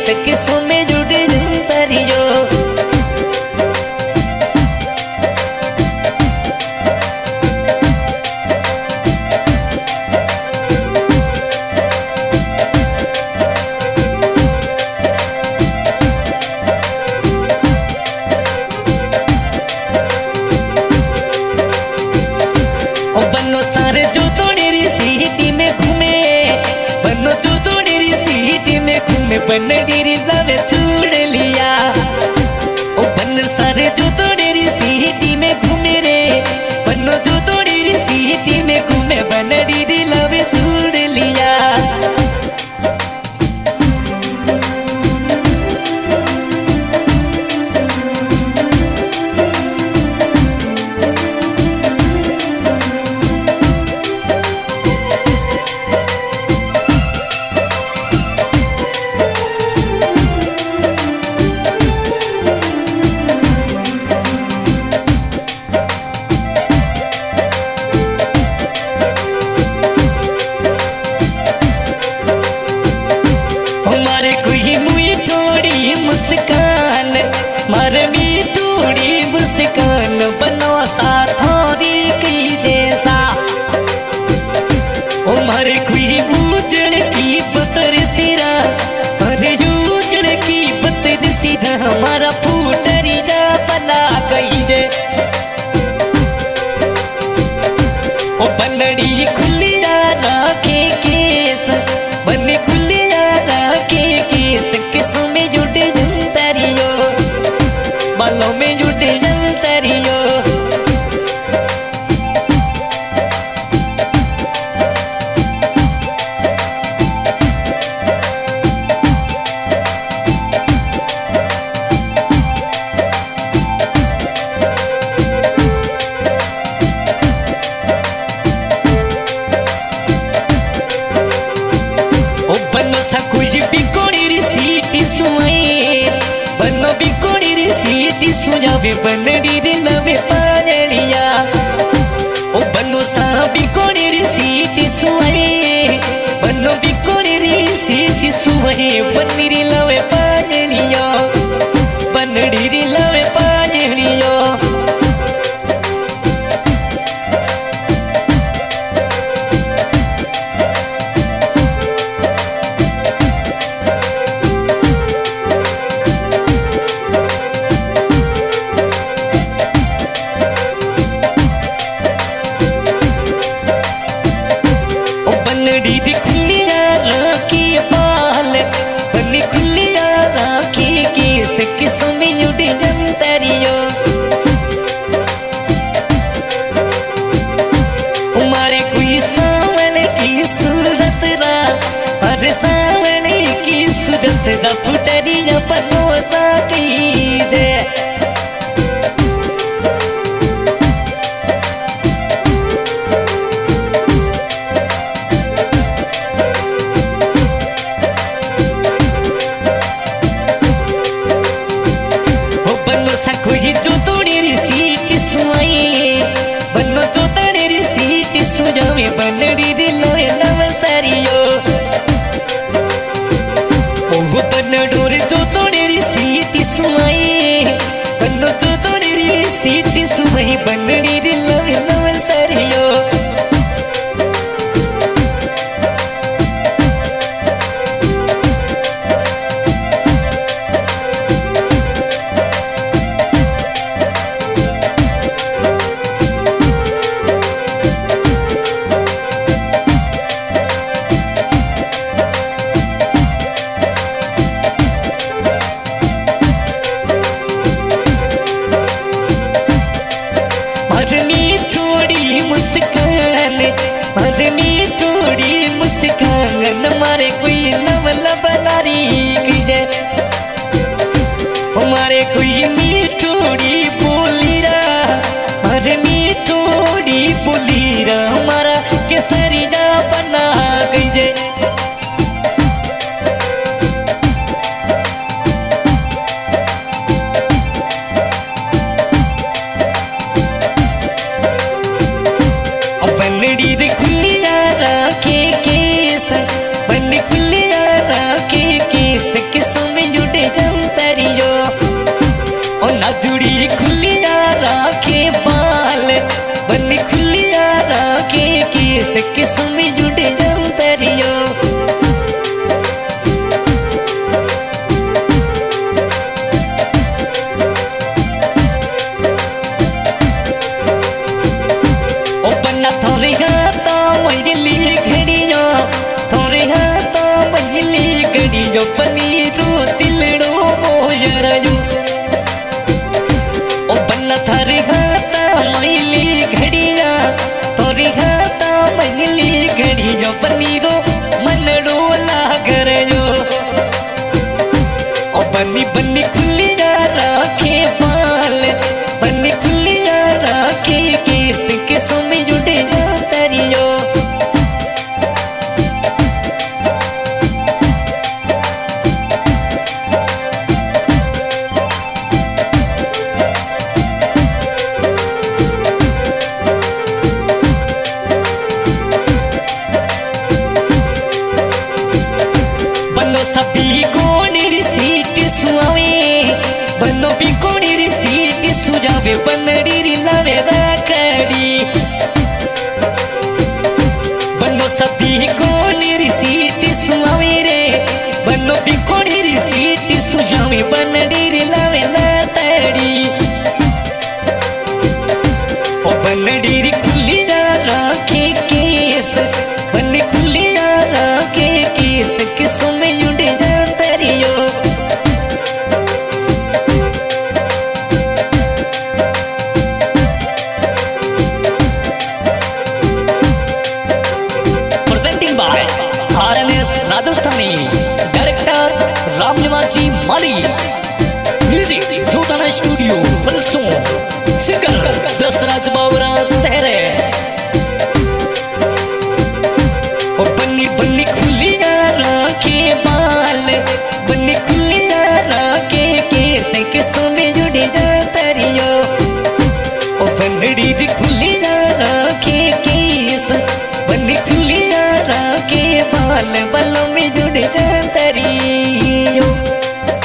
किसों में जुड़ तरियो बनो सारे जो तोड़ेरी सीटी में घूमे बनो जो तोड़ेरी सीटी में घूमे बन डेरी लवे चूड़ लिया ओ बन सारे जो तोड़ेरी सीटी में घूमे रे बनो जो तोड़ेरी सीटी में घूमे बन डेरी लवे चूड़ लिया मारे कोई मुई थोड़ी मुस्कान मारे भी थोड़ी मुस्कान बनो सा थोड़ी की जैसा ओ मारे कोई उजड़ की पतर सिरा अरे उजड़ की पतर सिरा हमारा फूटरी जा बना गई रे ओ बनड़ी खुलिया राखे केस बने खुलिया राखे केस किसों में जुड़े जंतरियो बालों में जुड़े जंतरियो बनो सा कुछ बिकोड़ी री सीटी सुई बनो बिकोड़ी री सीटी सुजावे बनड़ी रे लवे पाजलिया ओ बनो सा बिकोड़ी री सीटी सुई बनो बिकोड़ी री सीटी सुई बनड़ी रे लवे पाजलिया बनड़ी रे लवे पाजलिया बनड़ी खुलिया राखी बाल बनी खुलिया राखी केस किसों में जुड़े जंतरियो मारे कोई सांवले की सूरत रा अरे सांवले की सूरत रा फुटरिया पनोसा की जे खुशी जो तोड़ेरी सीटी सुई बनो जो तोड़ेरी सीटी सुजावे बनड़ी रे लोए नवसरियो ओह बनडोर जो तोड़ेरी सीटी सुई बनो जो तोड़ेरी सीटी सुई बनड़ी रे लोए नवसरियो मुस्कान मारे कोई नवला बनारी कीजे हमारे कोई मीठोड़ी बोलीरा मारे मीठोड़ी बोलीरा हमारा केसरिया बना कीजे राखे केस बन खुलिया राखे केस किसों में किसों में जुड़े जाऊं तेरियो ओ बन्ना थोरे हाथा महिली घड़ियो थोरे हाथा महिली घड़ियो पनीरो तिलड़ो मोयरायो ओ बन्ना थारे हाथा महिली घड़िया थोरे हाथा महिली घड़ियो पनीरो मनड़ो लागरयो ओ बन्नी बन्नी खुलिया राखे बाल बन्नी खुलिया राखे केस किसों में जुड़े जा तेरियो बनो सभी कोनी सीट सुआवे बनो भी कोनी सीट सुजावे बनड़ी लावे राखड़ी बनो सभी कोनी सीट सुआवे रे बनो भी कोनी सीट सुजावे बनड़ी लावे राखड़ी ओ बनड़ी खुलिया राखे केस बन्नी खुलिया राखे केस किसों में जुड़े जा तेरियो presenting by RNS Rajasthani director Ramnivaji Mali music Jodhana studio Valsong singer Jasraj Bawra Sehre ओ बन्नी बन्नी खुलिया राखे बाल बन्नी खुलिया राखे केस किसों में